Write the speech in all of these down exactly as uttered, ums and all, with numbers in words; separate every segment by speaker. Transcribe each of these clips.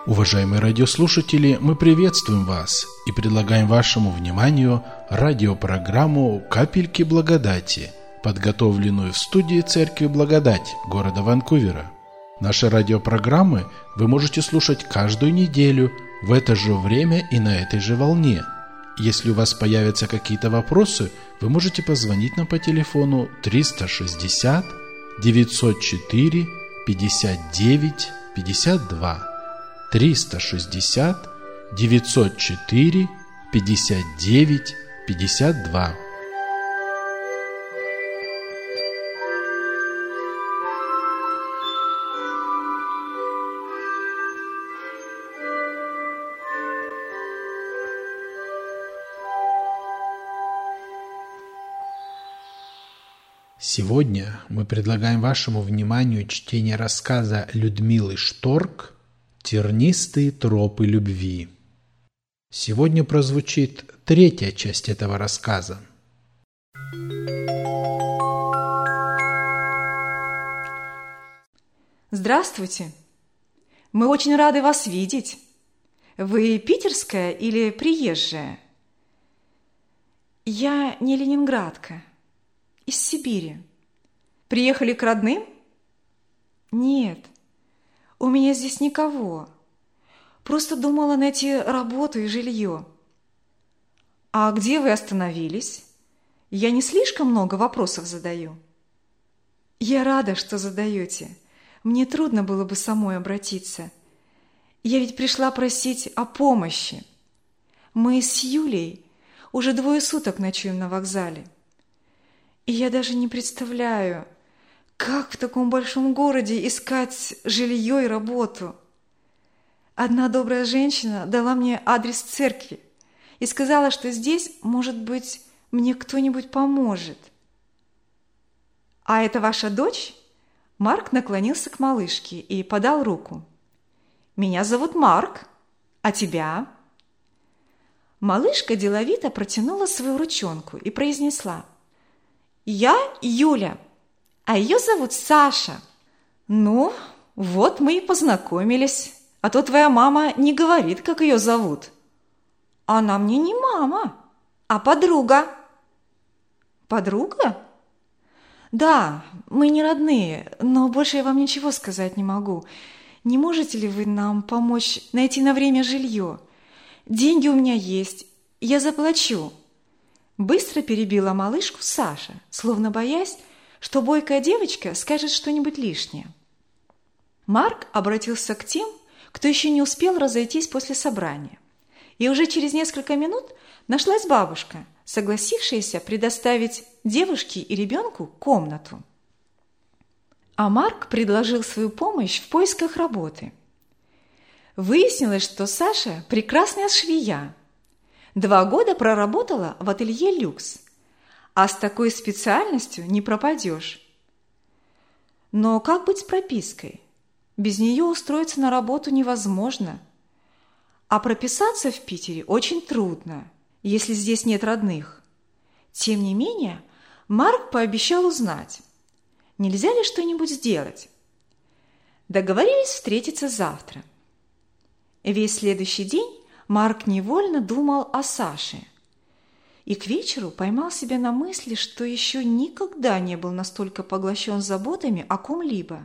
Speaker 1: Уважаемые радиослушатели, мы приветствуем вас и предлагаем вашему вниманию радиопрограмму «Капельки благодати», подготовленную в студии Церкви Благодать города Ванкувера. Наши радиопрограммы вы можете слушать каждую неделю в это же время и на этой же волне. Если у вас появятся какие-то вопросы, вы можете позвонить нам по телефону триста шестьдесят девятьсот четыре пятьдесят девять пятьдесят два. триста шестьдесят девятьсот четыре пятьдесят девять пятьдесят два. Сегодня мы предлагаем вашему вниманию чтение рассказа Людмилы Шторк «Тернистые тропы любви». Сегодня прозвучит третья часть этого рассказа.
Speaker 2: Здравствуйте! Мы очень рады вас видеть. Вы питерская или приезжая? Я не ленинградка, из Сибири. Приехали к родным? Нет. У меня здесь никого. Просто думала найти работу и жилье. А где вы остановились? Я не слишком много вопросов задаю? Я рада, что задаете. Мне трудно было бы самой обратиться. Я ведь пришла просить о помощи. Мы с Юлей уже двое суток ночуем на вокзале. И я даже не представляю, как в таком большом городе искать жилье и работу. Одна добрая женщина дала мне адрес церкви и сказала, что здесь, может быть, мне кто-нибудь поможет. А это ваша дочь? Марк наклонился к малышке и подал руку. Меня зовут Марк, а тебя? Малышка деловито протянула свою ручонку и произнесла: «Я Юля, а ее зовут Саша». «Ну, вот мы и познакомились, а то твоя мама не говорит, как ее зовут». «Она мне не мама, а подруга». «Подруга?» «Да, мы не родные, но больше я вам ничего сказать не могу. Не можете ли вы нам помочь найти на время жилье? Деньги у меня есть, я заплачу». Быстро перебила малышку Саша, словно боясь, что бойкая девочка скажет что-нибудь лишнее. Марк обратился к тем, кто еще не успел разойтись после собрания. И уже через несколько минут нашлась бабушка, согласившаяся предоставить девушке и ребенку комнату. А Марк предложил свою помощь в поисках работы. Выяснилось, что Саша прекрасная швея. Два года проработала в ателье «Люкс», а с такой специальностью не пропадешь. Но как быть с пропиской? Без нее устроиться на работу невозможно. А прописаться в Питере очень трудно, если здесь нет родных. Тем не менее, Марк пообещал узнать, нельзя ли что-нибудь сделать. Договорились встретиться завтра. Весь следующий день Марк невольно думал о Саше и к вечеру поймал себя на мысли, что еще никогда не был настолько поглощен заботами о ком-либо.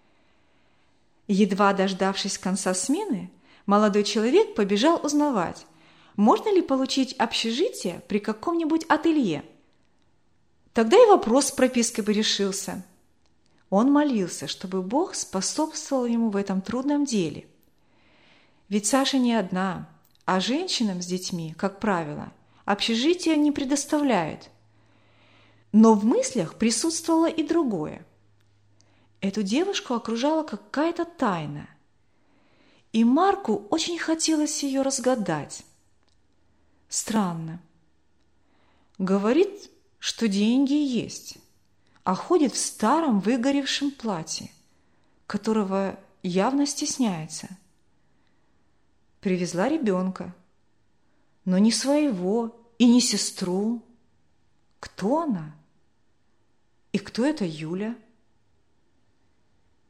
Speaker 2: Едва дождавшись конца смены, молодой человек побежал узнавать, можно ли получить общежитие при каком-нибудь ателье. Тогда и вопрос с пропиской бы решился. Он молился, чтобы Бог способствовал ему в этом трудном деле. Ведь Саша не одна, а женщинам с детьми, как правило, общежития не предоставляют. Но в мыслях присутствовало и другое. Эту девушку окружала какая-то тайна, и Марку очень хотелось ее разгадать. Странно. Говорит, что деньги есть, а ходит в старом выгоревшем платье, которого явно стесняется. Привезла ребенка, но не своего и не сестру. Кто она? И кто это Юля?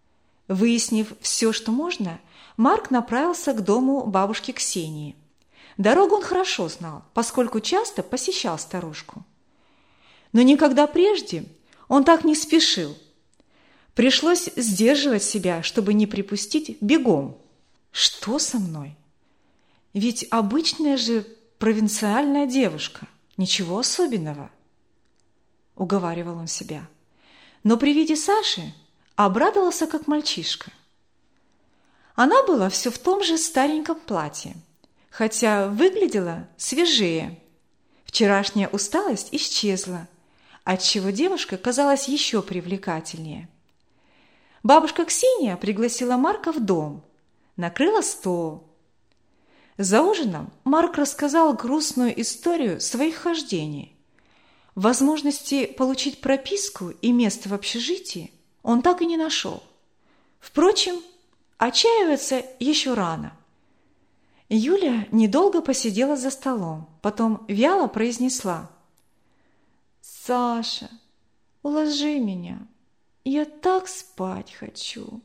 Speaker 2: Выяснив все, что можно, Марк направился к дому бабушки Ксении. Дорогу он хорошо знал, поскольку часто посещал старушку. Но никогда прежде он так не спешил. Пришлось сдерживать себя, чтобы не припустить бегом. Что со мной? Ведь обычная же провинциальная девушка, ничего особенного, уговаривал он себя. Но при виде Саши обрадовался, как мальчишка. Она была все в том же стареньком платье, хотя выглядела свежее. Вчерашняя усталость исчезла, отчего девушка казалась еще привлекательнее. Бабушка Ксения пригласила Марка в дом, накрыла стол. За ужином Марк рассказал грустную историю своих хождений. Возможности получить прописку и место в общежитии он так и не нашел. Впрочем, отчаиваться еще рано. Юля недолго посидела за столом, потом вяло произнесла: «Саша, уложи меня, я так спать хочу».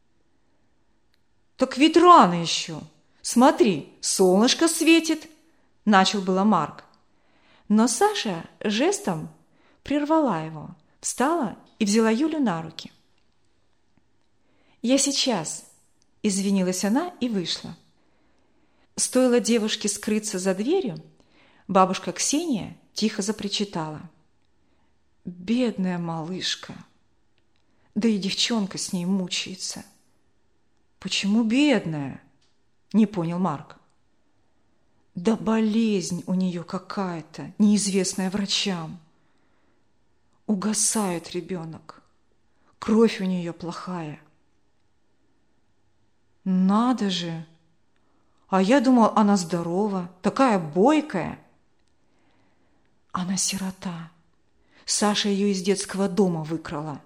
Speaker 2: «Так ведь рано еще. Смотри, солнышко светит», – начал было Марк. Но Саша жестом прервала его, встала и взяла Юлю на руки. «Я сейчас», – извинилась она и вышла. Стоило девушке скрыться за дверью, бабушка Ксения тихо запричитала: «Бедная малышка! Да и девчонка с ней мучается». «Почему бедная?» – не понял Марк. «Да болезнь у нее какая-то, неизвестная врачам. Угасает ребенок, кровь у нее плохая». «Надо же! А я думал, она здорова, такая бойкая». «Она сирота. Саша ее из детского дома выкрала».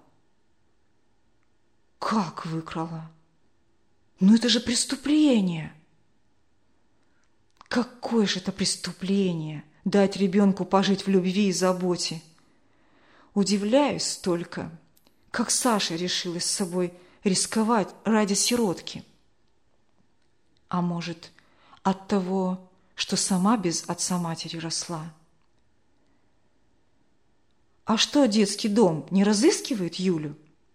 Speaker 2: «Как выкрала? Ну это же преступление!» «Какое же это преступление – дать ребенку пожить в любви и заботе!» Удивляюсь только, как Саша решилась с собой рисковать ради сиротки. А может, от того, что сама без отца-матери росла? А что, детский дом не разыскивает Юлю?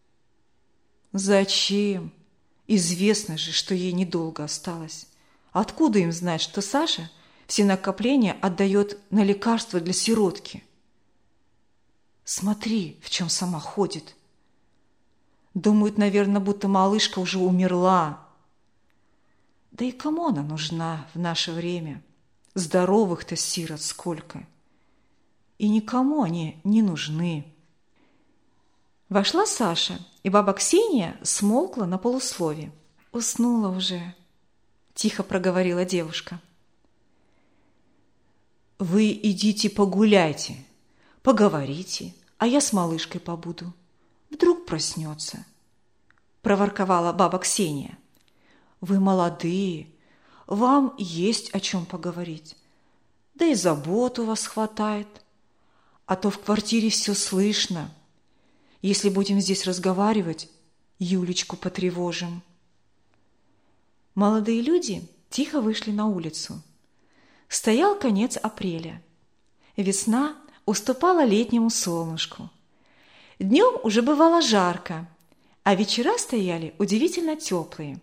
Speaker 2: Зачем? Известно же, что ей недолго осталось. Откуда им знать, что Саша все накопления отдает на лекарства для сиротки? Смотри, в чем сама ходит. Думают, наверное, будто малышка уже умерла. Да и кому она нужна в наше время? Здоровых-то сирот сколько. И никому они не нужны. Вошла Саша, и баба Ксения смолкла на полуслове. «Уснула уже», – тихо проговорила девушка. «Вы идите погуляйте, поговорите, а я с малышкой побуду. Вдруг проснется», – проворковала баба Ксения. «Вы молодые, вам есть о чем поговорить, да и забот у вас хватает, а то в квартире все слышно. Если будем здесь разговаривать, Юлечку потревожим». Молодые люди тихо вышли на улицу. Стоял конец апреля. Весна уступала летнему солнышку. Днем уже бывало жарко, а вечера стояли удивительно теплые.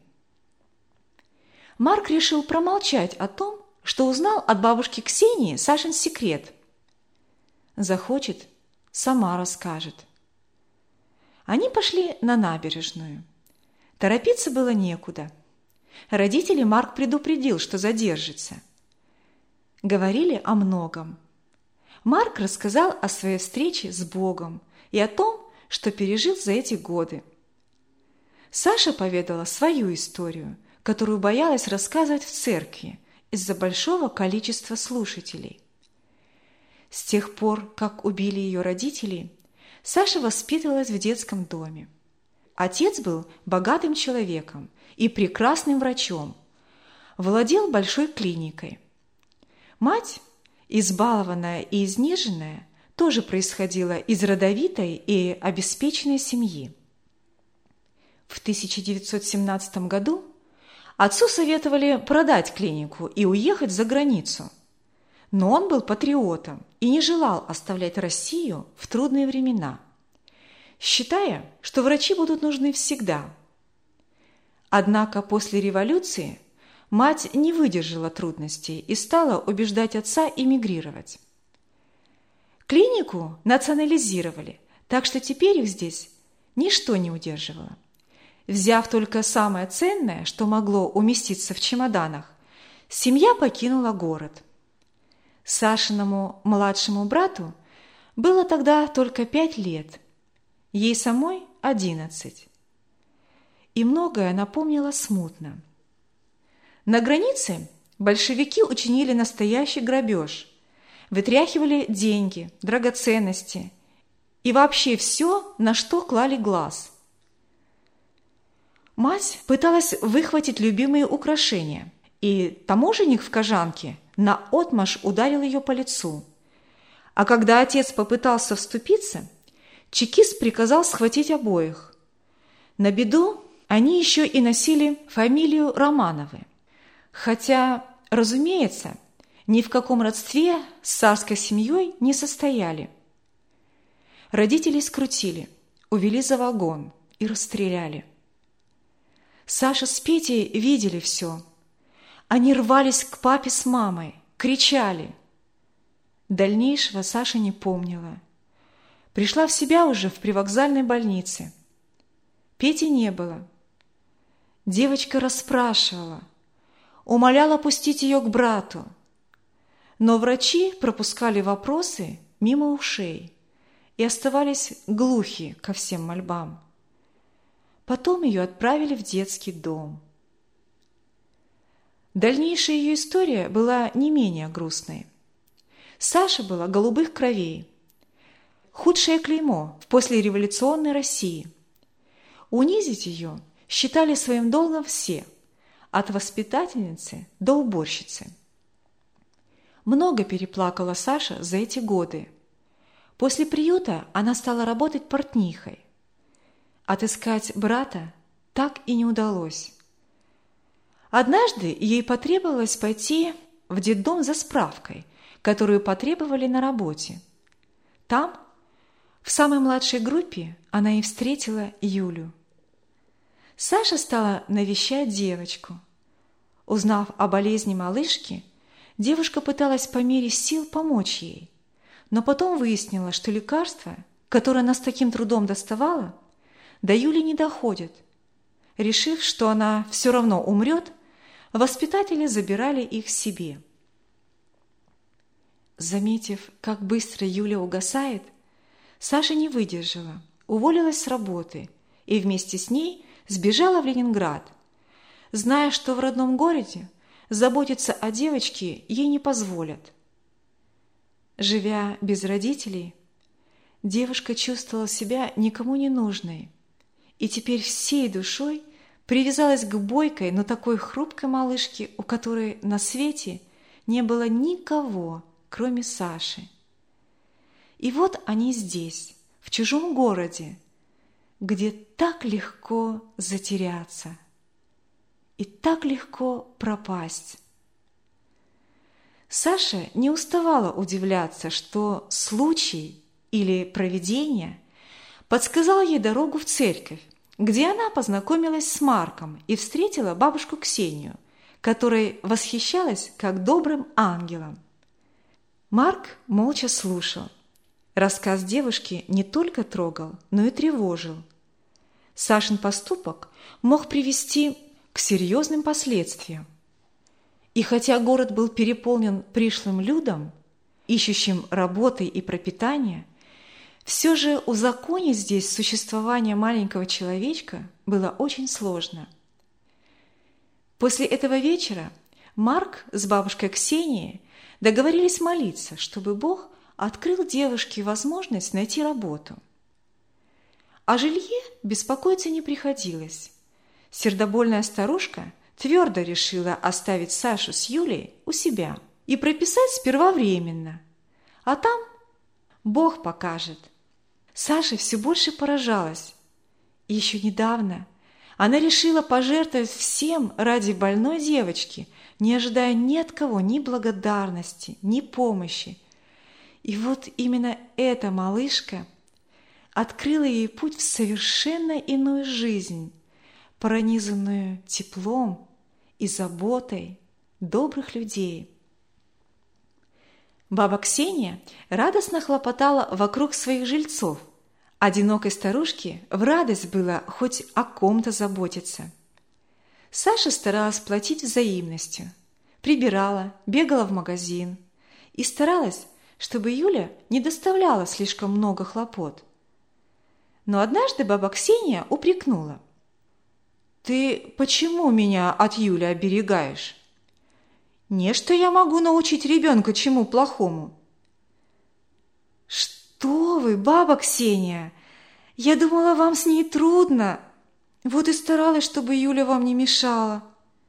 Speaker 2: Марк решил промолчать о том, что узнал от бабушки Ксении Сашин секрет. Захочет, сама расскажет. Они пошли на набережную. Торопиться было некуда. Родителей Марк предупредил, что задержится. Говорили о многом. Марк рассказал о своей встрече с Богом и о том, что пережил за эти годы. Саша поведала свою историю, которую боялась рассказывать в церкви из-за большого количества слушателей. С тех пор, как убили ее родители, Саша воспитывалась в детском доме. Отец был богатым человеком и прекрасным врачом, владел большой клиникой. Мать, избалованная и изнеженная, тоже происходила из родовитой и обеспеченной семьи. В тысяча девятьсот семнадцатом году отцу советовали продать клинику и уехать за границу. Но он был патриотом и не желал оставлять Россию в трудные времена, считая, что врачи будут нужны всегда. Однако после революции мать не выдержала трудностей и стала убеждать отца эмигрировать. Клинику национализировали, так что теперь их здесь ничто не удерживало. Взяв только самое ценное, что могло уместиться в чемоданах, семья покинула город. Сашиному младшему брату было тогда только пять лет, ей самой одиннадцать. И многое она помнила смутно. На границе большевики учинили настоящий грабеж, вытряхивали деньги, драгоценности и вообще все, на что клали глаз. Мать пыталась выхватить любимые украшения, и таможенник в кожанке наотмашь ударил ее по лицу. А когда отец попытался вступиться, чекист приказал схватить обоих. На беду они еще и носили фамилию Романовы. Хотя, разумеется, ни в каком родстве с царской семьей не состояли. Родителей скрутили, увели за вагон и расстреляли. Саша с Петей видели все. Они рвались к папе с мамой, кричали. Дальнейшего Саша не помнила. Пришла в себя уже в привокзальной больнице. Пети не было. Девочка расспрашивала, умоляла пустить ее к брату. Но врачи пропускали вопросы мимо ушей и оставались глухи ко всем мольбам. Потом ее отправили в детский дом. Дальнейшая ее история была не менее грустной. Саша была голубых кровей. Худшее клеймо в послереволюционной России. Унизить ее считали своим долгом все, от воспитательницы до уборщицы. Много переплакала Саша за эти годы. После приюта она стала работать портнихой. Отыскать брата так и не удалось. Однажды ей потребовалось пойти в детдом за справкой, которую потребовали на работе. Там, в самой младшей группе, она и встретила Юлю. Саша стала навещать девочку. Узнав о болезни малышки, девушка пыталась по мере сил помочь ей, но потом выяснила, что лекарства, которые она с таким трудом доставала, до Юли не доходят. Решив, что она все равно умрет, воспитатели забирали их себе. Заметив, как быстро Юля угасает, Саша не выдержала, уволилась с работы и вместе с ней сбежала в Ленинград, зная, что в родном городе заботиться о девочке ей не позволят. Живя без родителей, девушка чувствовала себя никому не нужной и теперь всей душой привязалась к бойкой, но такой хрупкой малышке, у которой на свете не было никого, кроме Саши. И вот они здесь, в чужом городе, где так легко затеряться и так легко пропасть. Саша не уставала удивляться, что случай или провидение подсказал ей дорогу в церковь, где она познакомилась с Марком и встретила бабушку Ксению, которой восхищалась как добрым ангелом. Марк молча слушал. Рассказ девушки не только трогал, но и тревожил. Сашин поступок мог привести к серьезным последствиям. И хотя город был переполнен пришлым людом, ищущим работы и пропитания, все же узаконить здесь существование маленького человечка было очень сложно. После этого вечера Марк с бабушкой Ксенией договорились молиться, чтобы Бог открыл девушке возможность найти работу. О жилье беспокоиться не приходилось. Сердобольная старушка твердо решила оставить Сашу с Юлей у себя и прописать сперва временно, а там Бог покажет. Саша все больше поражалась. И еще недавно Она решила пожертвовать всем ради больной девочки, не ожидая ни от кого ни благодарности, ни помощи. И вот именно эта малышка открыла ей путь в совершенно иную жизнь, пронизанную теплом и заботой добрых людей. Баба Ксения радостно хлопотала вокруг своих жильцов. Одинокой старушке в радость было хоть о ком-то заботиться. Саша старалась платить взаимностью, прибирала, бегала в магазин и старалась, чтобы Юля не доставляла слишком много хлопот. Но однажды баба Ксения упрекнула: «Ты почему меня от Юли оберегаешь? Не что я могу научить ребенка чему плохому». «Что вы, баба Ксения! Я думала, вам с ней трудно. Вот и старалась, чтобы Юля вам не мешала».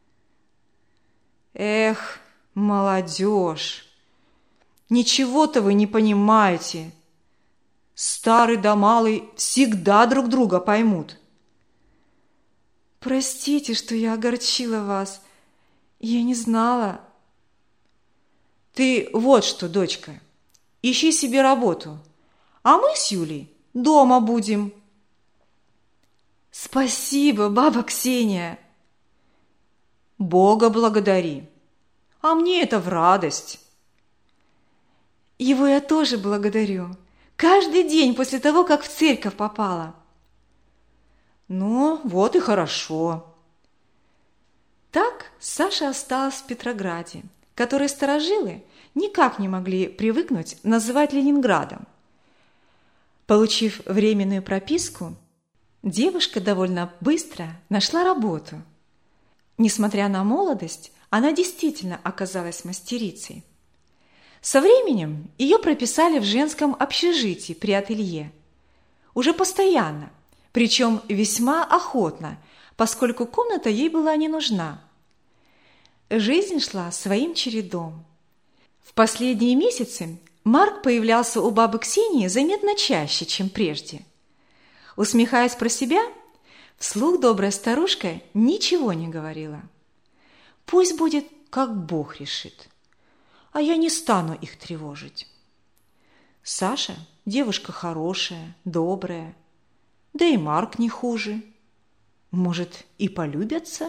Speaker 2: «Эх, молодежь! Ничего-то вы не понимаете. Старый да малый всегда друг друга поймут». «Простите, что я огорчила вас. Я не знала». «Ты вот что, дочка, ищи себе работу, а мы с Юлей дома будем». «Спасибо, баба Ксения». «Бога благодари, а мне это в радость». «Его я тоже благодарю. Каждый день после того, как в церковь попала». «Ну, вот и хорошо». Так Саша осталась в Петрограде, который старожилы никак не могли привыкнуть называть Ленинградом. Получив временную прописку, девушка довольно быстро нашла работу. Несмотря на молодость, она действительно оказалась мастерицей. Со временем ее прописали в женском общежитии при ателье. Уже постоянно, причем весьма охотно, поскольку комната ей была не нужна. Жизнь шла своим чередом. В последние месяцы Марк появлялся у бабы Ксении заметно чаще, чем прежде. Усмехаясь про себя, вслух добрая старушка ничего не говорила. «Пусть будет, как Бог решит, а я не стану их тревожить. Саша – девушка хорошая, добрая, да и Марк не хуже. Может, и полюбятся?»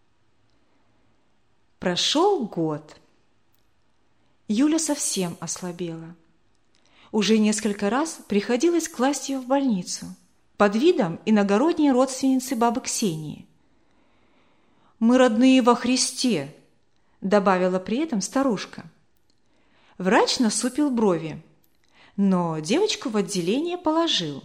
Speaker 2: Прошел год. Юля совсем ослабела. Уже несколько раз приходилось класть ее в больницу под видом иногородней родственницы бабы Ксении. «Мы родные во Христе», – добавила при этом старушка. Врач насупил брови, но девочку в отделение положил.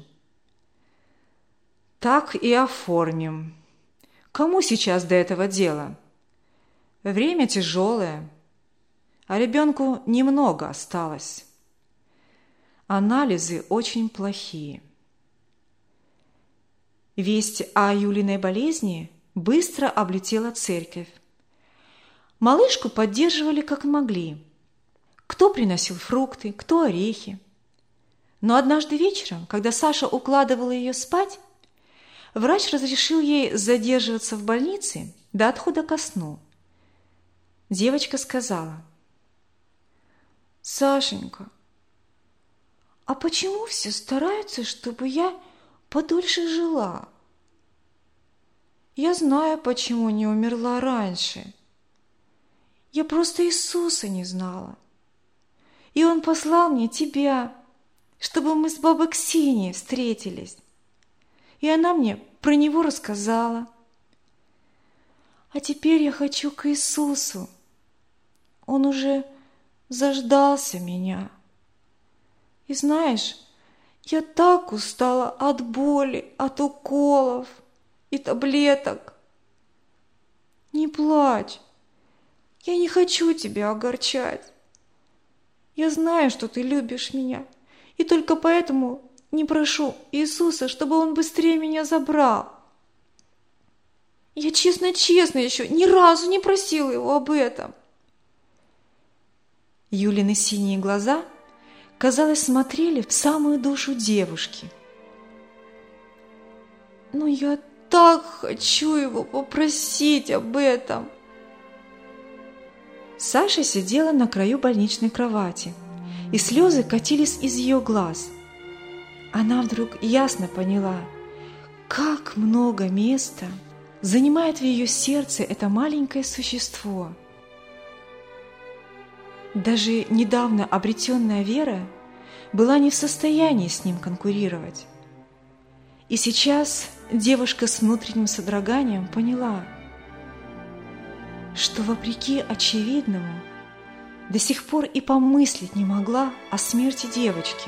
Speaker 2: «Так и оформим. Кому сейчас до этого дела? Время тяжелое, а ребенку немного осталось. Анализы очень плохие». Весть о Юлиной болезни быстро облетела церковь. Малышку поддерживали как могли. Кто приносил фрукты, кто орехи. Но однажды вечером, когда Саша укладывала ее спать, врач разрешил ей задерживаться в больнице до отхода ко сну. Девочка сказала: «Сашенька, а почему все стараются, чтобы я подольше жила? Я знаю, почему не умерла раньше. Я просто Иисуса не знала. И Он послал мне тебя, чтобы мы с бабой Ксенией встретились. И она мне про Него рассказала. А теперь я хочу к Иисусу. Он уже заждался меня. И знаешь, я так устала от боли, от уколов и таблеток. Не плачь, я не хочу тебя огорчать. Я знаю, что ты любишь меня, и только поэтому не прошу Иисуса, чтобы Он быстрее меня забрал. Я честно-честно еще ни разу не просила Его об этом». Юлины синие глаза, казалось, смотрели в самую душу девушки. «Но я так хочу его попросить об этом. Саша сидела на краю больничной кровати, и слезы катились из ее глаз. Она вдруг ясно поняла, как много места занимает в ее сердце это маленькое существо. Даже недавно обретенная вера была не в состоянии с ним конкурировать. И сейчас девушка с внутренним содроганием поняла, что вопреки очевидному до сих пор и помыслить не могла о смерти девочки.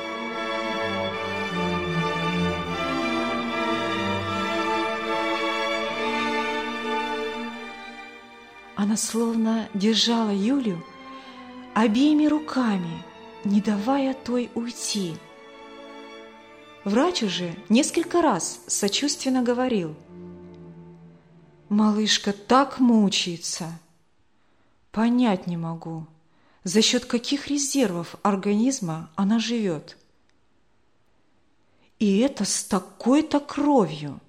Speaker 2: Она словно держала Юлю обеими руками, не давая той уйти. Врач уже несколько раз сочувственно говорил: «Малышка так мучается. Понять не могу, за счет каких резервов организма она живет. И это с такой-то кровью».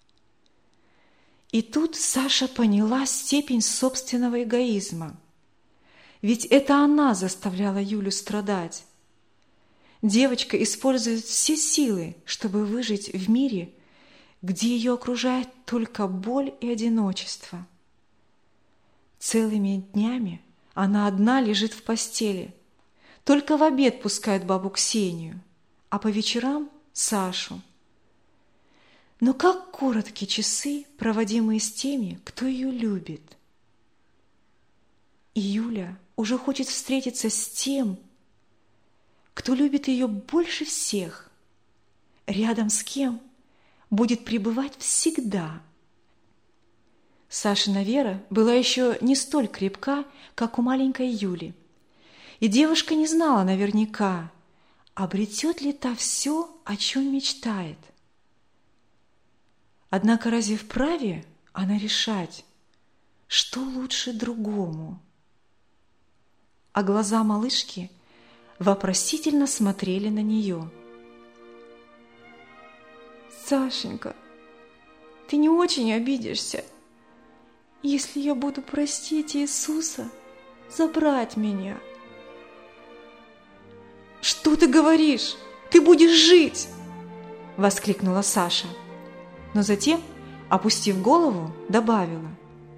Speaker 2: И тут Саша поняла степень собственного эгоизма. Ведь это она заставляла Юлю страдать. Девочка использует все силы, чтобы выжить в мире, где ее окружает только боль и одиночество. Целыми днями она одна лежит в постели, только в обед пускает бабу Ксению, а по вечерам – Сашу. Но как коротки часы, проводимые с теми, кто ее любит. И Юля уже хочет встретиться с тем, кто любит ее больше всех, рядом с кем будет пребывать всегда. Сашина вера была еще не столь крепка, как у маленькой Юли, и девушка не знала наверняка, обретет ли та все, о чем мечтает. Однако разве вправе она решать, что лучше другому? А глаза малышки вопросительно смотрели на нее. «Сашенька, ты не очень обидишься, если я буду просить Иисуса забрать меня?» «Что ты говоришь? Ты будешь жить!» – воскликнула Саша. Но затем, опустив голову, добавила: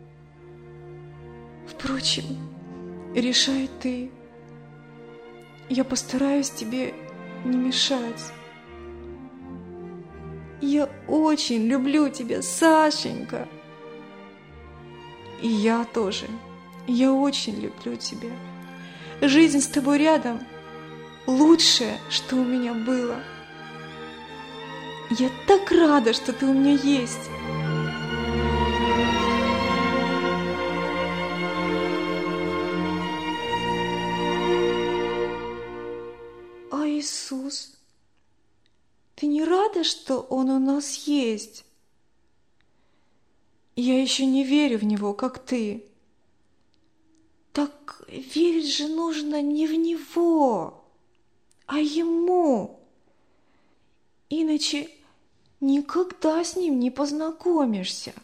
Speaker 2: «Впрочем, решай ты. Я постараюсь тебе не мешать. Я очень люблю тебя, Сашенька». «И я тоже. Я очень люблю тебя. Жизнь с тобой рядом – лучшее, что у меня было. Я так рада, что ты у меня есть». «А Иисус? Ты не рада, что Он у нас есть? Я еще не верю в Него, как ты». «Так верить же нужно не в Него, а Ему. Иначе никогда с Ним не познакомишься».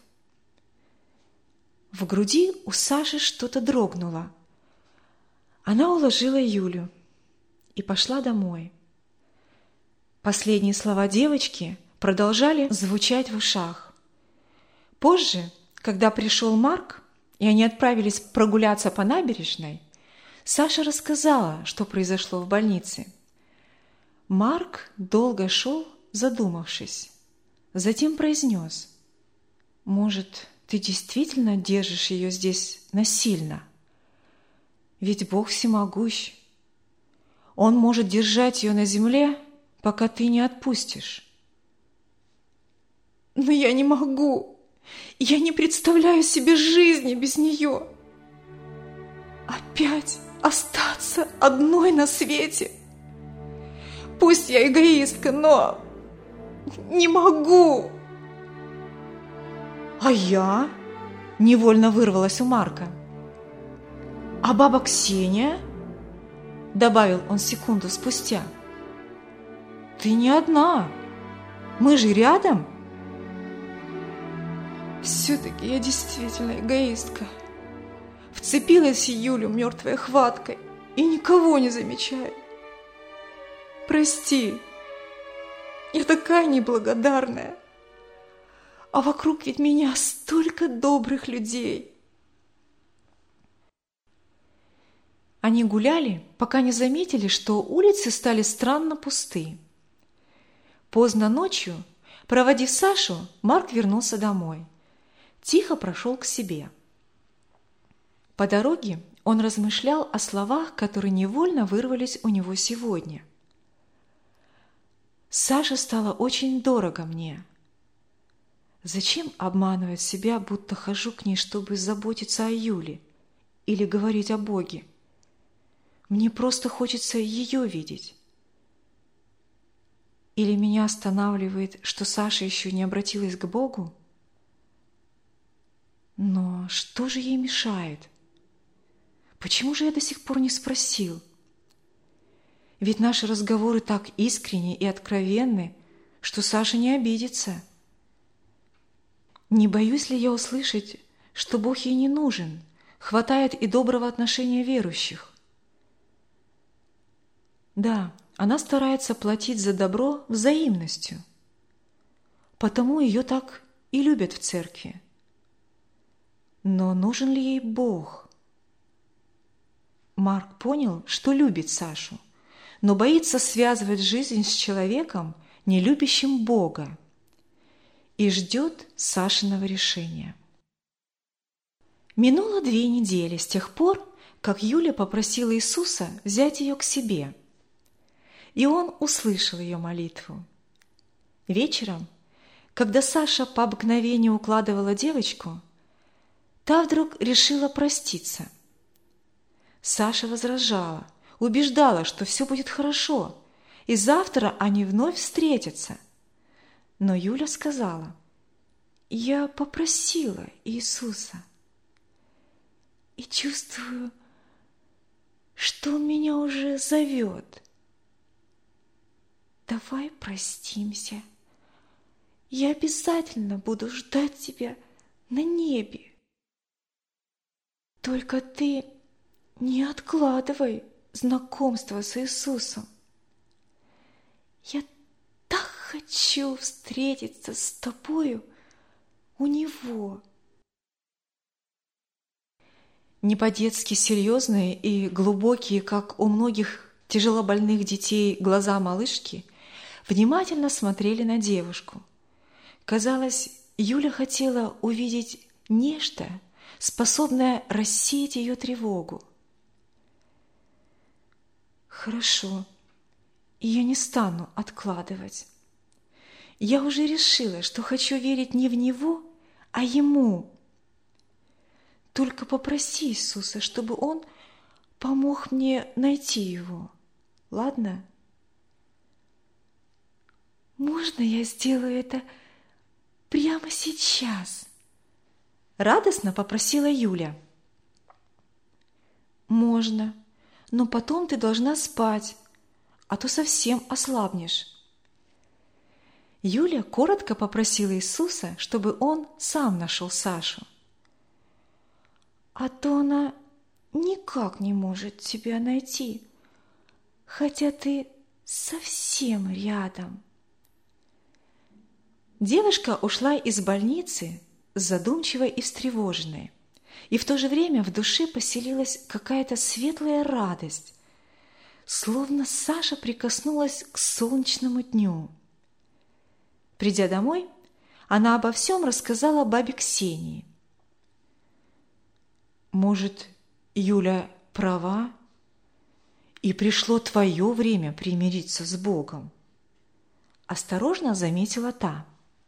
Speaker 2: В груди у Саши что-то дрогнуло. Она уложила Юлю и пошла домой. Последние слова девочки продолжали звучать в ушах. Позже, когда пришел Марк, и они отправились прогуляться по набережной, Саша рассказала, что произошло в больнице. Марк долго шел, задумавшись. Затем произнес: «Может, ты действительно держишь ее здесь насильно? Ведь Бог всемогущ. Он может держать ее на земле, пока ты не отпустишь». «Но я не могу. Я не представляю себе жизни без нее. Опять остаться одной на свете. Пусть я эгоистка, но не могу». «А я?» – невольно вырвалась у Марка. «А баба Ксения?» – добавил он секунду спустя. «Ты не одна. Мы же рядом». Все-таки я действительно эгоистка. Вцепилась в Юлю мертвой хваткой и никого не замечаю. Прости, я такая неблагодарная. А вокруг ведь меня столько добрых людей. Они гуляли, пока не заметили, что улицы стали странно пусты. Поздно ночью, проводив Сашу, Марк вернулся домой. Тихо прошел к себе. По дороге он размышлял о словах, которые невольно вырвались у него сегодня. «Саша стала очень дорого мне. Зачем обманывать себя, будто хожу к ней, чтобы заботиться о Юле или говорить о Боге? Мне просто хочется ее видеть. Или меня останавливает, что Саша еще не обратилась к Богу? Но что же ей мешает? Почему же я до сих пор не спросил? Ведь наши разговоры так искренни и откровенны, что Саша не обидится. Не боюсь ли я услышать, что Бог ей не нужен, хватает и доброго отношения верующих? Да, она старается платить за добро взаимностью, потому ее так и любят в церкви. Но нужен ли ей Бог? Марк понял, что любит Сашу, но боится связывать жизнь с человеком, не любящим Бога, и ждет Сашиного решения. Минуло две недели с тех пор, как Юля попросила Иисуса взять ее к себе, и он услышал ее молитву. Вечером, когда Саша по обыкновению укладывала девочку, та вдруг решила проститься. Саша возражала, убеждала, что все будет хорошо, и завтра они вновь встретятся. Но Юля сказала: «Я попросила Иисуса и чувствую, что Он меня уже зовет. Давай простимся. Я обязательно буду ждать тебя на небе. Только ты не откладывай знакомство с Иисусом. Я так хочу встретиться с тобою у Него». Не по-детски серьезные и глубокие, как у многих тяжелобольных детей, глаза малышки внимательно смотрели на девушку. Казалось, Юля хотела увидеть нечто, способное рассеять ее тревогу. «Хорошо, я не стану откладывать. Я уже решила, что хочу верить не в Него, а Ему. Только попроси Иисуса, чтобы Он помог мне найти Его. Ладно? Можно я сделаю это прямо сейчас?» Радостно попросила Юля. «Можно, но потом ты должна спать, а то совсем ослабнешь». Юля коротко попросила Иисуса, чтобы Он сам нашел Сашу. «А то она никак не может тебя найти, хотя ты совсем рядом». Девушка ушла из больницы задумчивой и встревоженной, и в то же время в душе поселилась какая-то светлая радость, словно Саша прикоснулась к солнечному дню. Придя домой, она обо всем рассказала бабе Ксении. «Может, Юля права, и пришло твое время примириться с Богом?» Осторожно заметила та.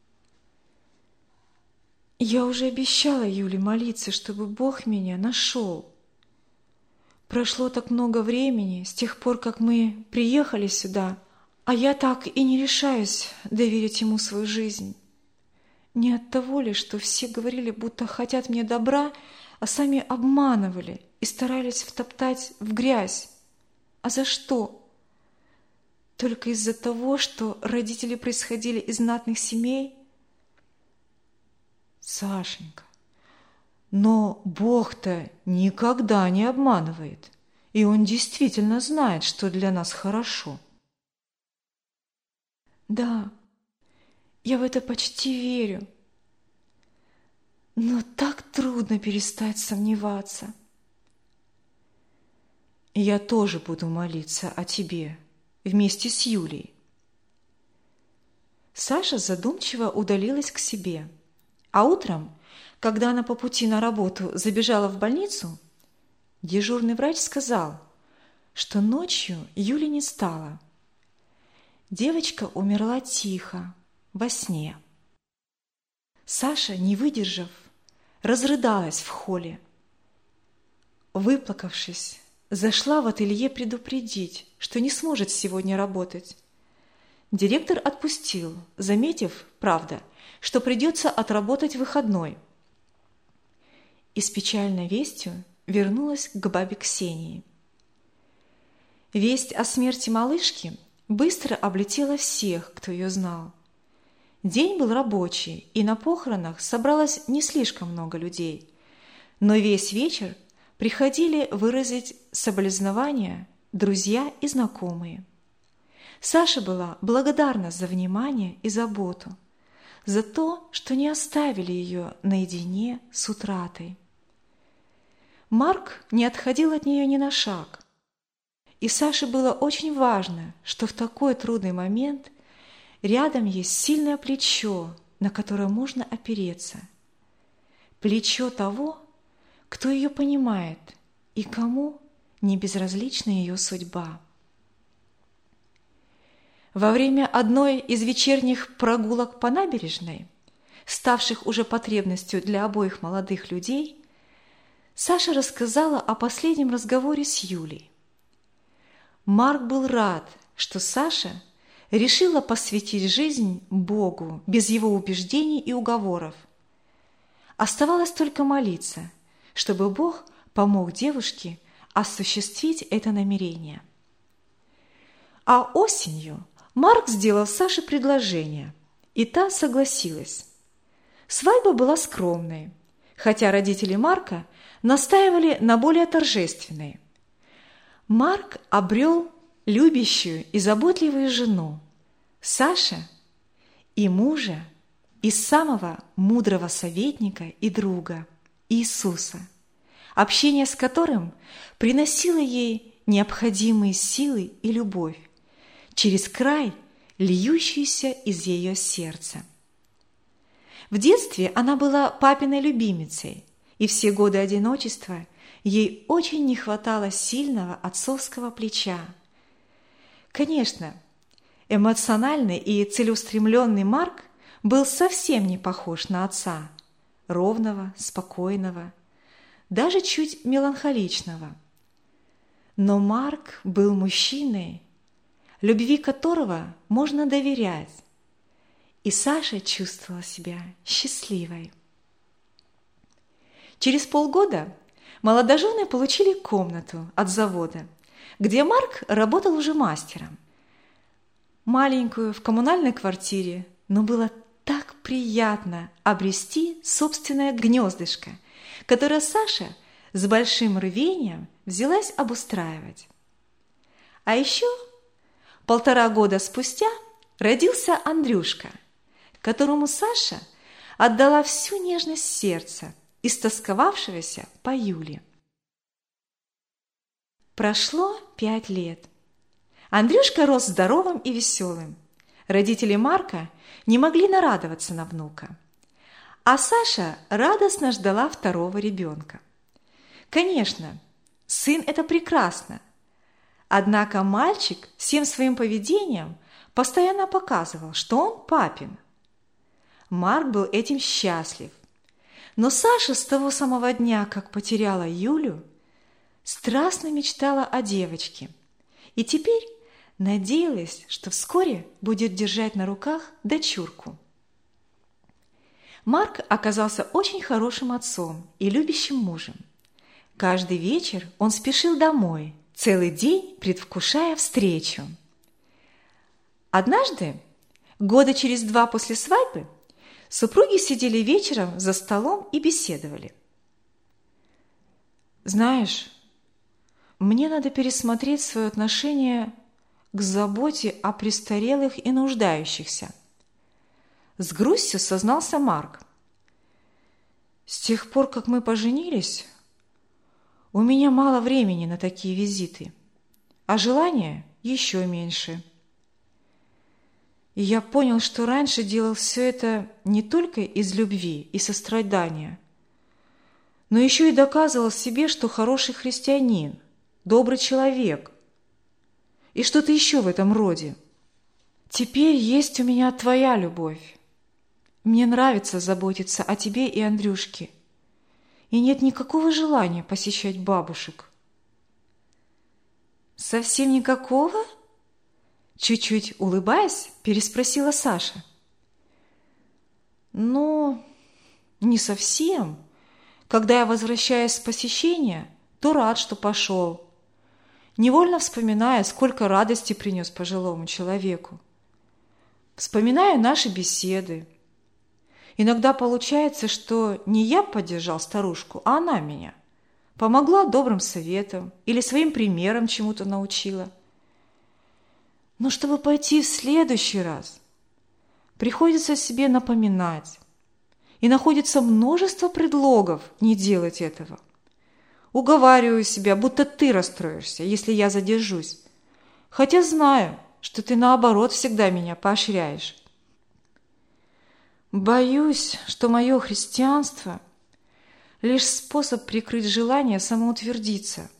Speaker 2: «Я уже обещала Юле молиться, чтобы Бог меня нашел. Прошло так много времени с тех пор, как мы приехали сюда, а я так и не решаюсь доверить Ему свою жизнь. Не от того ли, что все говорили, будто хотят мне добра, а сами обманывали и старались втоптать в грязь. А за что? Только из-за того, что родители происходили из знатных семей? Сашенька, но Бог-то никогда не обманывает, и Он действительно знает, что для нас хорошо. Да, я в это почти верю, но так трудно перестать сомневаться. Я тоже буду молиться о тебе вместе с Юлей. Саша задумчиво удалилась к себе, а утром, когда она по пути на работу забежала в больницу, дежурный врач сказал, что ночью Юли не стало. Девочка умерла тихо, во сне. Саша, не выдержав, разрыдалась в холле. Выплакавшись, зашла в ателье предупредить, что не сможет сегодня работать. Директор отпустил, заметив, правда, что придется отработать выходной. И с печальной вестью вернулась к бабе Ксении. Весть о смерти малышки быстро облетела всех, кто ее знал. День был рабочий, и на похоронах собралось не слишком много людей, но весь вечер приходили выразить соболезнования друзья и знакомые. Саша была благодарна за внимание и заботу, за то, что не оставили ее наедине с утратой. Марк не отходил от нее ни на шаг, и Саше было очень важно, что в такой трудный момент рядом есть сильное плечо, на которое можно опереться. Плечо того, кто ее понимает и кому не безразлична ее судьба. Во время одной из вечерних прогулок по набережной, ставших уже потребностью для обоих молодых людей, Саша рассказала о последнем разговоре с Юлей. Марк был рад, что Саша решила посвятить жизнь Богу без его убеждений и уговоров. Оставалось только молиться, чтобы Бог помог девушке осуществить это намерение. А осенью Марк сделал Саше предложение, и та согласилась. Свадьба была скромной, хотя родители Марка настаивали на более торжественной. Марк обрел любящую и заботливую жену, Саша, и мужа, и самого мудрого советника и друга, Иисуса, общение с которым приносило ей необходимые силы и любовь, через край, льющуюся из ее сердца. В детстве она была папиной любимицей, и все годы одиночества ей очень не хватало сильного отцовского плеча. Конечно, эмоциональный и целеустремленный Марк был совсем не похож на отца, ровного, спокойного, даже чуть меланхоличного. Но Марк был мужчиной, любви которого можно доверять, и Саша чувствовала себя счастливой. Через полгода молодожены получили комнату от завода, где Марк работал уже мастером. Маленькую в коммунальной квартире, но было так приятно обрести собственное гнездышко, которое Саша с большим рвением взялась обустраивать. А еще полтора года спустя родился Андрюшка, которому Саша отдала всю нежность сердца, истосковавшегося по Юле. Прошло пять лет. Андрюшка рос здоровым и веселым. Родители Марка не могли нарадоваться на внука. А Саша радостно ждала второго ребенка. Конечно, сын – это прекрасно. Однако мальчик всем своим поведением постоянно показывал, что он папин. Марк был этим счастлив. Но Саша с того самого дня, как потеряла Юлю, страстно мечтала о девочке. И теперь надеялась, что вскоре будет держать на руках дочурку. Марк оказался очень хорошим отцом и любящим мужем. Каждый вечер он спешил домой, целый день предвкушая встречу. Однажды, года через два после свадьбы, Супруги сидели вечером за столом и беседовали. «Знаешь, мне надо пересмотреть свое отношение к заботе о престарелых и нуждающихся», – с грустью сознался Марк. «С тех пор, как мы поженились, у меня мало времени на такие визиты, а желания еще меньше. И я понял, что раньше делал все это не только из любви и сострадания, но еще и доказывал себе, что хороший христианин, добрый человек и что-то еще в этом роде. Теперь есть у меня твоя любовь. Мне нравится заботиться о тебе и Андрюшке, и нет никакого желания посещать бабушек». «Совсем никакого?» Чуть-чуть улыбаясь, переспросила Саша. «Ну, не совсем. Когда я возвращаюсь с посещения, то рад, что пошел, невольно вспоминая, сколько радости принес пожилому человеку. Вспоминаю наши беседы. Иногда получается, что не я поддержал старушку, а она меня. Помогла добрым советом или своим примером чему-то научила. Но чтобы пойти в следующий раз, приходится себе напоминать. И находится множество предлогов не делать этого. Уговариваю себя, будто ты расстроишься, если я задержусь. Хотя знаю, что ты наоборот всегда меня поощряешь. Боюсь, что мое христианство – лишь способ прикрыть желание самоутвердиться.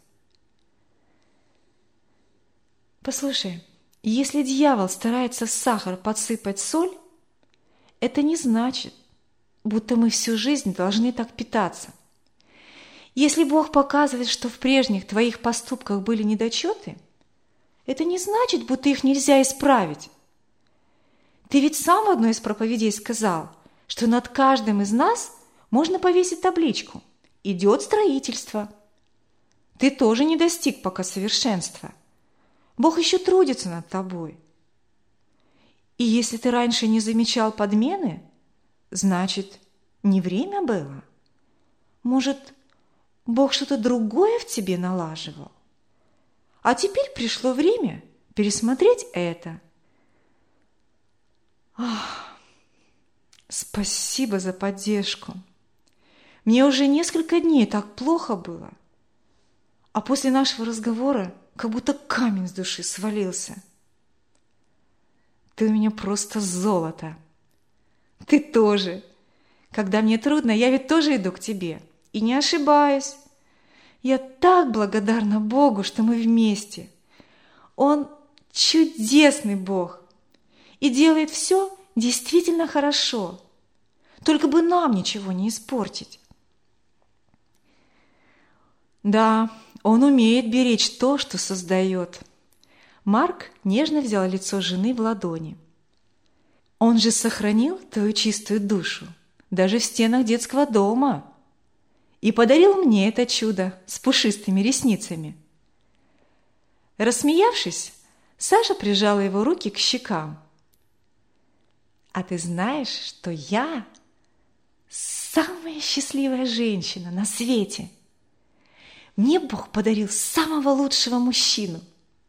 Speaker 2: Послушай, если дьявол старается в сахар подсыпать соль, это не значит, будто мы всю жизнь должны так питаться. Если Бог показывает, что в прежних твоих поступках были недочеты, это не значит, будто их нельзя исправить. Ты ведь сам в одной из проповедей сказал, что над каждым из нас можно повесить табличку «Идет строительство». Ты тоже не достиг пока совершенства. Бог еще трудится над тобой. И если ты раньше не замечал подмены, значит, не время было. Может, Бог что-то другое в тебе налаживал? А теперь пришло время пересмотреть это. Ах, спасибо за поддержку. Мне уже несколько дней так плохо было. А после нашего разговора как будто камень с души свалился. Ты у меня просто золото. Ты тоже. Когда мне трудно, я ведь тоже иду к тебе. И не ошибаюсь. Я так благодарна Богу, что мы вместе. Он чудесный Бог и делает все действительно хорошо. Только бы нам ничего не испортить. Да, Он умеет беречь то, что создает. Марк нежно взял лицо жены в ладони. Он же сохранил твою чистую душу даже в стенах детского дома и подарил мне это чудо с пушистыми ресницами. Рассмеявшись, Саша прижала его руки к щекам. А ты знаешь, что я самая счастливая женщина на свете? Мне Бог подарил самого лучшего мужчину.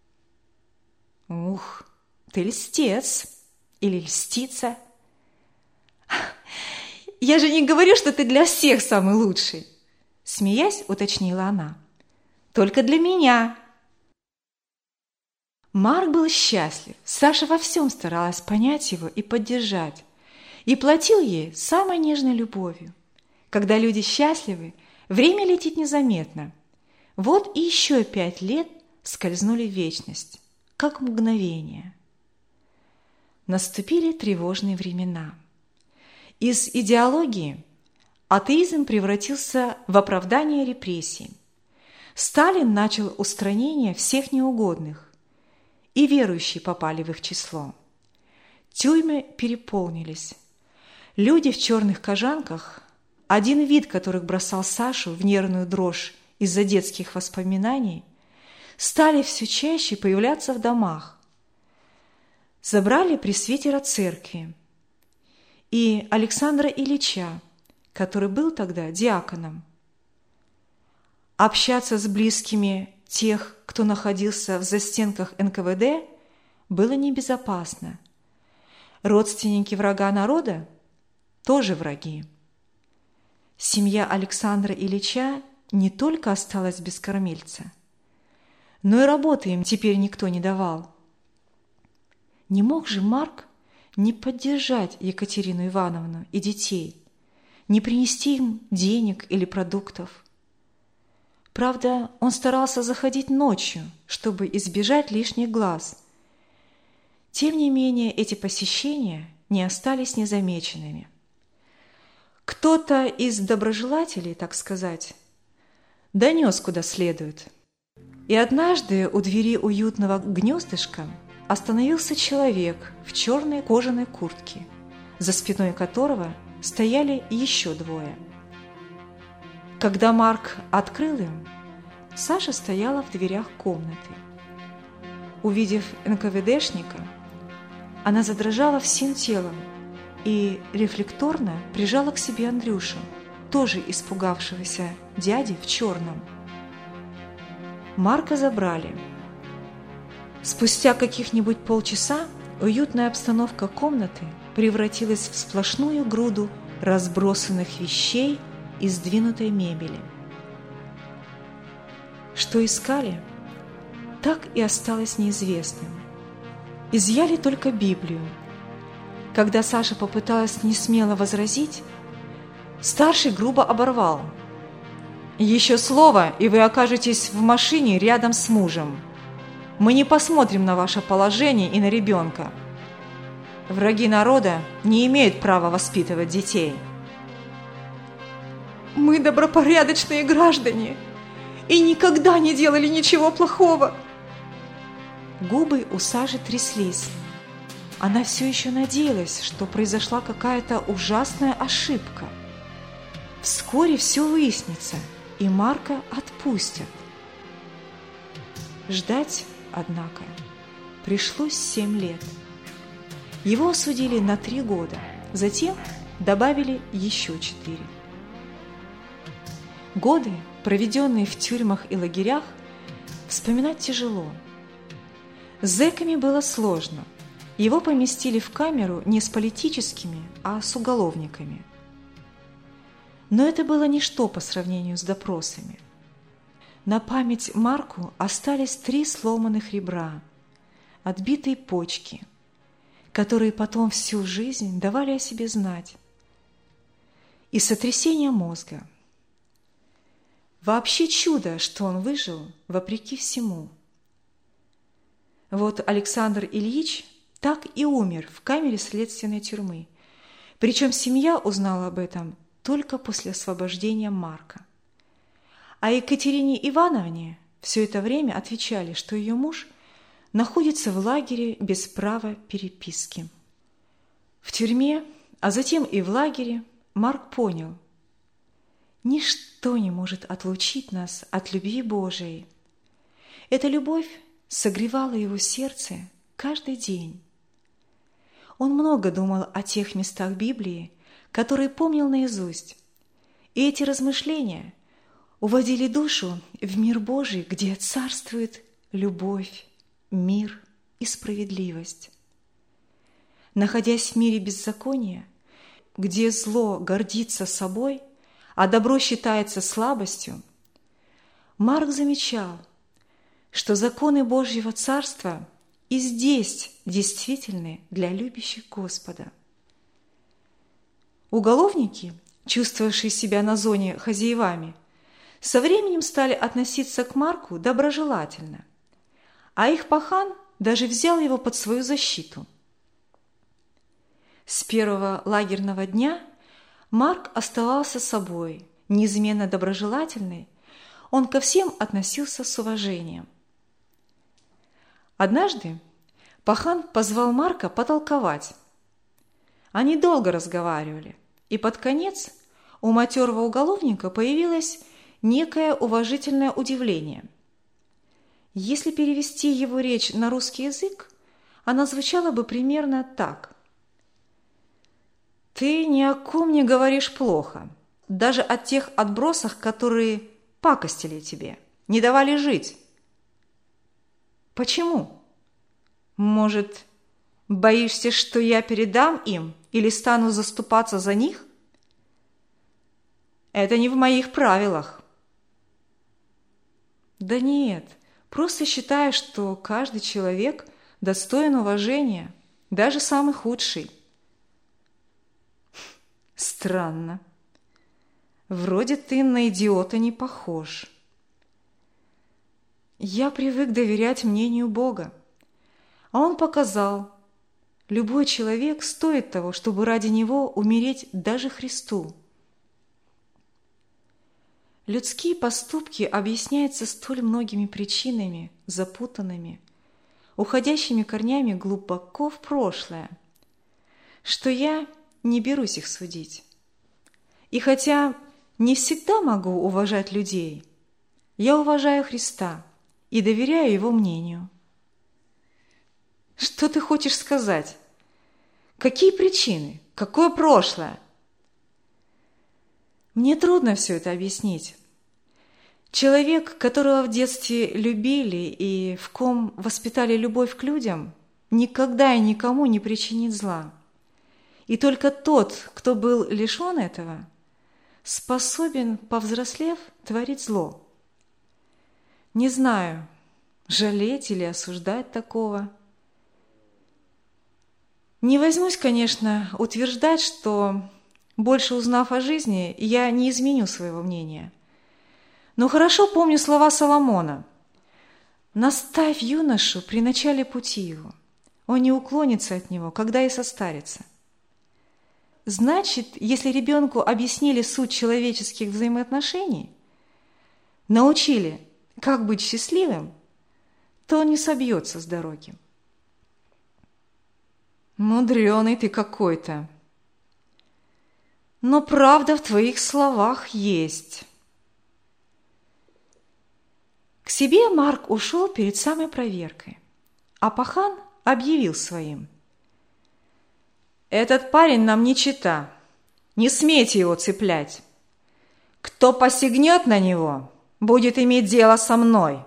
Speaker 2: Ух, ты льстец или льстица. Я же не говорю, что ты для всех самый лучший, смеясь, уточнила она. Только для меня. Марк был счастлив. Саша во всем старалась понять его и поддержать, и платил ей самой нежной любовью. Когда люди счастливы, время летит незаметно. Вот и еще пять лет скользнули в вечность, как мгновение. Наступили тревожные времена. Из идеологии атеизм превратился в оправдание репрессий. Сталин начал устранение всех неугодных, и верующие попали в их число. Тюрьмы переполнились. Люди в черных кожанках, один вид которых бросал Сашу в нервную дрожь из-за детских воспоминаний, стали все чаще появляться в домах. Забрали пресвитера церкви. и Александра Ильича, который был тогда диаконом. Общаться с близкими тех, кто находился в застенках эн ка вэ дэ, было небезопасно. Родственники врага народа тоже враги. Семья Александра Ильича не только осталась без кормильца, но и работы им теперь никто не давал. Не мог же Марк не поддержать Екатерину Ивановну и детей, не принести им денег или продуктов. Правда, он старался заходить ночью, чтобы избежать лишних глаз. Тем не менее, эти посещения не остались незамеченными. Кто-то из доброжелателей, так сказать, донес куда следует. И однажды у двери уютного гнездышка остановился человек в черной кожаной куртке, за спиной которого стояли еще двое. Когда Марк открыл им, Саша стояла в дверях комнаты. Увидев эн ка вэ дэшника, она задрожала всем телом и рефлекторно прижала к себе Андрюшу, тоже испугавшегося дяди в черном. Марка забрали. Спустя каких-нибудь полчаса уютная обстановка комнаты превратилась в сплошную груду разбросанных вещей и сдвинутой мебели. Что искали, так и осталось неизвестным. Изъяли только Библию. Когда Саша попыталась несмело возразить, старший грубо оборвал: «Еще слово, и вы окажетесь в машине рядом с мужем. Мы не посмотрим на ваше положение и на ребенка. Враги народа не имеют права воспитывать детей».
Speaker 3: «Мы добропорядочные граждане и никогда не делали ничего плохого».
Speaker 2: Губы у Саши тряслись. Она все еще надеялась, что произошла какая-то ужасная ошибка. Вскоре все выяснится, и Марка отпустят. Ждать, однако, пришлось семь лет. Его осудили на три года, затем добавили еще четыре. Годы, проведенные в тюрьмах и лагерях, вспоминать тяжело. С зэками было сложно. Его поместили в камеру не с политическими, а с уголовниками. Но это было ничто по сравнению с допросами. На память Марку остались три сломанных ребра, отбитые почки, которые потом всю жизнь давали о себе знать, и сотрясение мозга. Вообще чудо, что он выжил вопреки всему. Вот Александр Ильич так и умер в камере следственной тюрьмы, причем семья узнала об этом только после освобождения Марка. А Екатерине Ивановне все это время отвечали, что ее муж находится в лагере без права переписки. В тюрьме, а затем и в лагере, Марк понял: ничто не может отлучить нас от любви Божией. Эта любовь согревала его сердце каждый день. Он много думал о тех местах Библии, которые помнил наизусть, и эти размышления уводили душу в мир Божий, где царствует любовь, мир и справедливость. Находясь в мире беззакония, где зло гордится собой, а добро считается слабостью, Марк замечал, что законы Божьего Царства и здесь действительны для любящих Господа. Уголовники, чувствовавшие себя на зоне хозяевами, со временем стали относиться к Марку доброжелательно, а их пахан даже взял его под свою защиту. С первого лагерного дня Марк оставался собой, неизменно доброжелательный, он ко всем относился с уважением. Однажды пахан позвал Марка потолковать. Они долго разговаривали, и под конец у матерого уголовника появилось некое уважительное удивление. Если перевести его речь на русский язык, она звучала бы примерно так: Ты ни о ком не говоришь плохо, даже о тех отбросах, которые пакостили тебе, не давали жить. Почему? Может, боишься, что я передам им или стану заступаться за них? Это не в моих правилах. Да нет, просто считаю, что каждый человек достоин уважения, даже самый худший. Странно. Вроде ты на идиота не похож. Я привык доверять мнению Бога, а Он показал, любой человек стоит того, чтобы ради него умереть даже Христу. Людские поступки объясняются столь многими причинами, запутанными, уходящими корнями глубоко в прошлое, что я не берусь их судить. И хотя не всегда могу уважать людей, я уважаю Христа и доверяю Его мнению. Что ты хочешь сказать? Какие причины? Какое прошлое? Мне трудно все это объяснить. Человек, которого в детстве любили и в ком воспитали любовь к людям, никогда и никому не причинит зла. И только тот, кто был лишен этого, способен, повзрослев, творить зло. Не знаю, жалеть или осуждать такого. Не возьмусь, конечно, утверждать, что, больше узнав о жизни, я не изменю своего мнения. Но хорошо помню слова Соломона: «Наставь юношу при начале пути его, он не уклонится от него, когда и состарится». Значит, если ребенку объяснили суть человеческих взаимоотношений, научили, как быть счастливым, то он не собьется с дороги. Мудреный ты какой-то. Но правда в твоих словах есть. К себе Марк ушел перед самой проверкой, а пахан объявил своим: «Этот парень нам не чита, не смейте его цеплять. Кто посягнет на него, будет иметь дело со мной».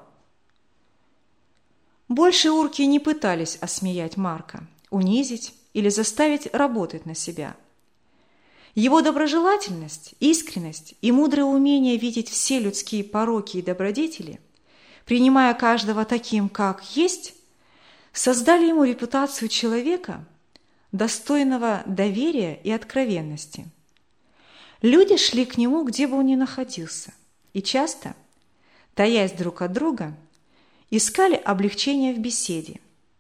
Speaker 2: Больше урки не пытались осмеять Марка, унизить или заставить работать на себя. Его доброжелательность, искренность и мудрое умение видеть все людские пороки и добродетели, принимая каждого таким, как есть, создали ему репутацию человека, достойного доверия и откровенности. Люди шли к нему, где бы он ни находился, и часто, таясь друг от друга, искали облегчения в беседе.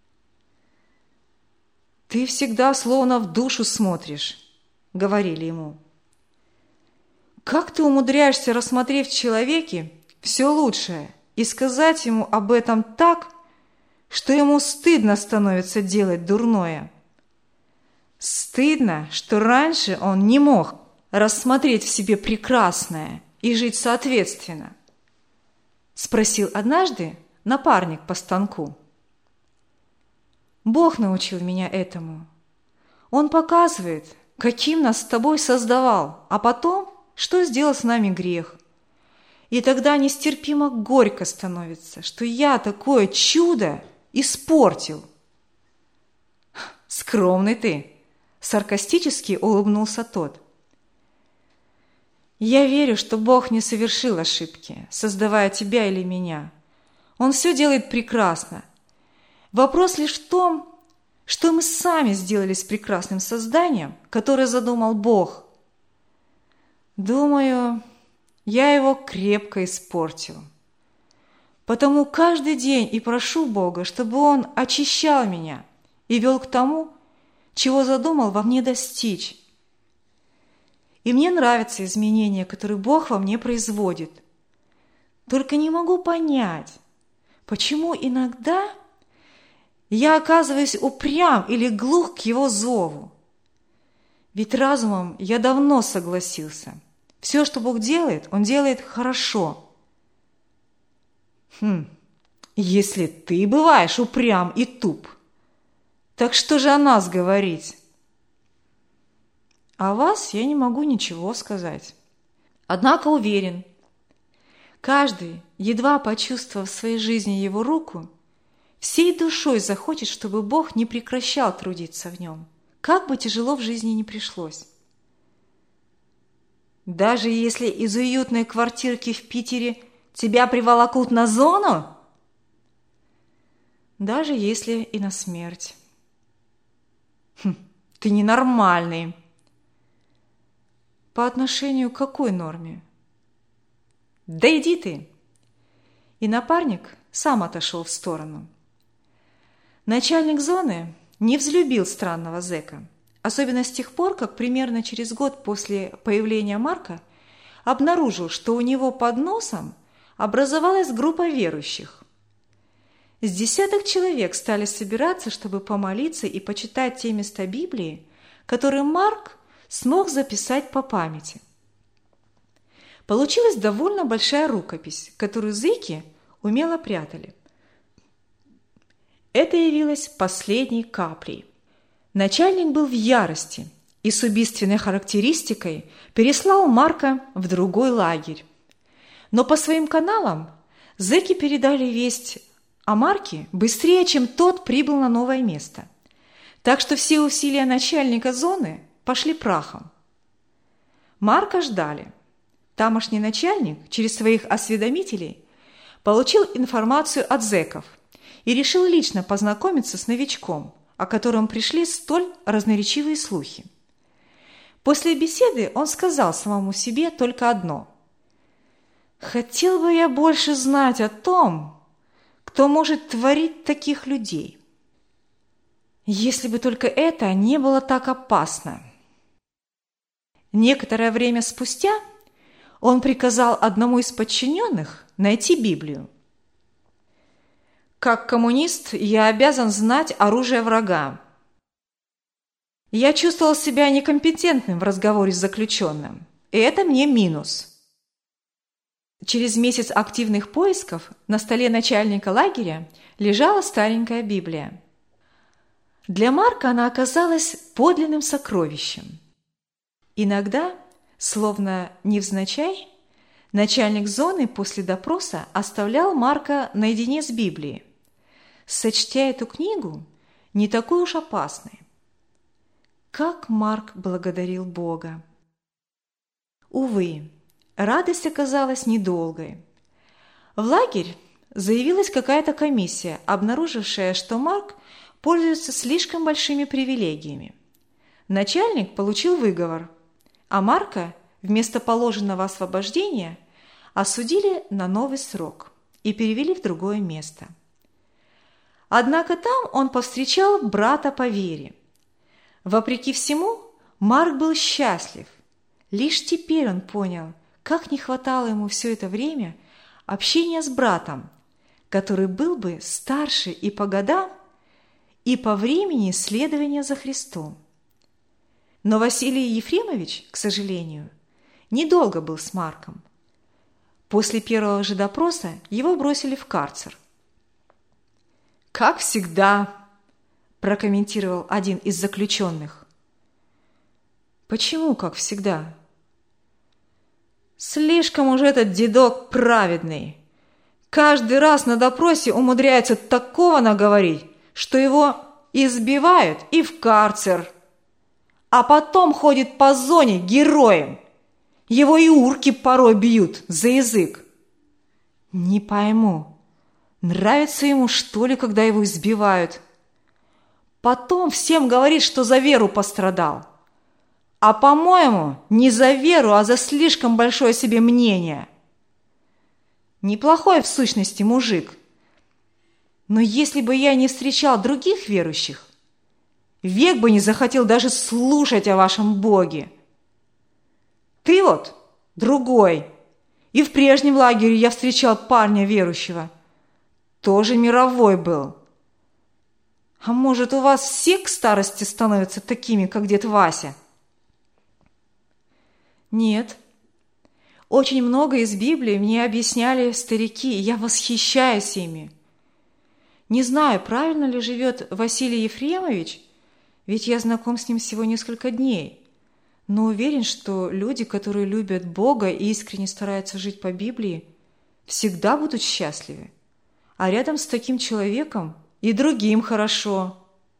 Speaker 2: «Ты всегда словно в душу смотришь», — говорили ему. «Как ты умудряешься, рассмотреть в человеке все лучшее, и сказать ему об этом так, что ему стыдно становится делать дурное? Стыдно, что раньше он не мог рассмотреть в себе прекрасное и жить соответственно?» — спросил однажды напарник по станку. «Бог научил меня этому. Он показывает, каким нас с тобой создавал, а потом, что сделал с нами грех. И тогда нестерпимо горько становится, что я такое чудо испортил». «Скромный ты!» – саркастически улыбнулся тот. «Я верю, что Бог не совершил ошибки, создавая тебя или меня. Он все делает прекрасно. Вопрос лишь в том, что мы сами сделали с прекрасным созданием, которое задумал Бог. Думаю, я его крепко испортил. Потому каждый день и прошу Бога, чтобы Он очищал меня и вел к тому, чего задумал во мне достичь. И мне нравятся изменения, которые Бог во мне производит. Только не могу понять, почему иногда я оказываюсь упрям или глух к Его зову. Ведь разумом я давно согласился. Все, что Бог делает, Он делает хорошо. Хм, если ты бываешь упрям и туп, так что же о нас говорить? О вас я не могу ничего сказать. Однако уверен, каждый, едва почувствовав в своей жизни его руку, всей душой захочет, чтобы Бог не прекращал трудиться в нем, как бы тяжело в жизни ни пришлось. Даже если из уютной квартирки в Питере тебя приволокут на зону? Даже если и на смерть. Хм, ты ненормальный. По отношению к какой норме? Да иди ты. И напарник сам отошел в сторону. Начальник зоны не взлюбил странного зэка, особенно с тех пор, как примерно через год после появления Марка обнаружил, что у него под носом образовалась группа верующих. С десяток человек стали собираться, чтобы помолиться и почитать те места Библии, которые Марк смог записать по памяти. Получилась довольно большая рукопись, которую зэки умело прятали. Это явилось последней каплей. Начальник был в ярости и с убийственной характеристикой переслал Марка в другой лагерь. Но по своим каналам зэки передали весть о Марке быстрее, чем тот прибыл на новое место. Так что все усилия начальника зоны пошли прахом. Марка ждали. Тамошний начальник через своих осведомителей получил информацию от зэков и решил лично познакомиться с новичком, о котором пришли столь разноречивые слухи. После беседы он сказал самому себе только одно: «Хотел бы я больше знать о том, кто может творить таких людей. Если бы только это не было так опасно». Некоторое время спустя он приказал одному из подчиненных найти Библию. «Как коммунист я обязан знать оружие врага. Я чувствовал себя некомпетентным в разговоре с заключенным, и это мне минус». Через месяц активных поисков на столе начальника лагеря лежала старенькая Библия. Для Марка она оказалась подлинным сокровищем. Иногда, словно невзначай, начальник зоны после допроса оставлял Марка наедине с Библией, сочтя эту книгу не такой уж опасной. Как Марк благодарил Бога! Увы, радость оказалась недолгой. В лагерь заявилась какая-то комиссия, обнаружившая, что Марк пользуется слишком большими привилегиями. Начальник получил выговор, а Марка вместо положенного освобождения осудили на новый срок и перевели в другое место. Однако там он повстречал брата по вере. Вопреки всему, Марк был счастлив. Лишь теперь он понял, как не хватало ему все это время общения с братом, который был бы старше и по годам, и по времени следования за Христом. Но Василий Ефремович, к сожалению, недолго был с Марком. После первого же допроса его бросили в карцер. «Как всегда», – прокомментировал один из заключенных. «Почему как всегда?» «Слишком уж этот дедок праведный. Каждый раз на допросе умудряется такого наговорить, что его избивают и в карцер. А потом ходит по зоне героем. Его и урки порой бьют за язык. Не пойму, нравится ему, что ли, когда его избивают? Потом всем говорит, что за веру пострадал. А, по-моему, не за веру, а за слишком большое себе мнение. Неплохой в сущности мужик. Но если бы я не встречал других верующих, век бы не захотел даже слушать о вашем Боге. Ты вот другой. И в прежнем лагере я встречал парня верующего. Тоже мировой был. А может, у вас все к старости становятся такими, как дед Вася? Нет. Очень много из Библии мне объясняли старики, и я восхищаюсь ими. Не знаю, правильно ли живет Василий Ефремович, ведь я знаком с ним всего несколько дней. но уверен, что люди, которые любят Бога и искренне стараются жить по Библии, всегда будут счастливы. А рядом с таким человеком и другим хорошо.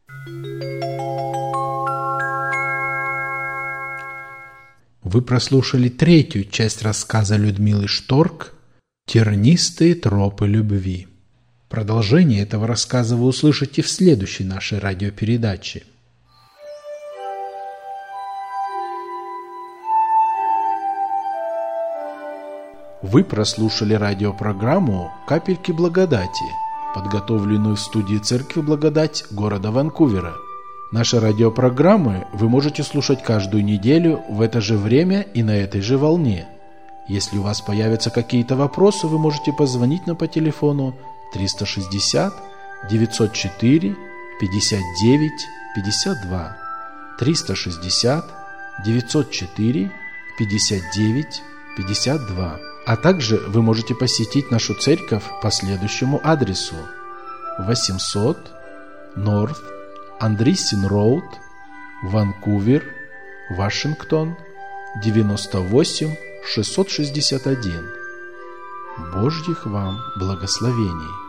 Speaker 1: Вы прослушали третью часть рассказа Людмилы Шторк «Тернистые тропы любви». Продолжение этого рассказа вы услышите в следующей нашей радиопередаче. Вы прослушали радиопрограмму «Капельки благодати», подготовленную в студии Церкви Благодать города Ванкувера. Наши радиопрограммы вы можете слушать каждую неделю в это же время и на этой же волне. Если у вас появятся какие-то вопросы, вы можете позвонить нам по телефону триста шестьдесят девятьсот четыре пятьдесят девять пятьдесят два, триста шестьдесят девятьсот четыре пятьдесят девять пятьдесят два. А также вы можете посетить нашу церковь по следующему адресу: восемьсот North Andreessen Road, Ванкувер, Вашингтон, девяносто восемь шестьсот шестьдесят один. Божьих вам благословений!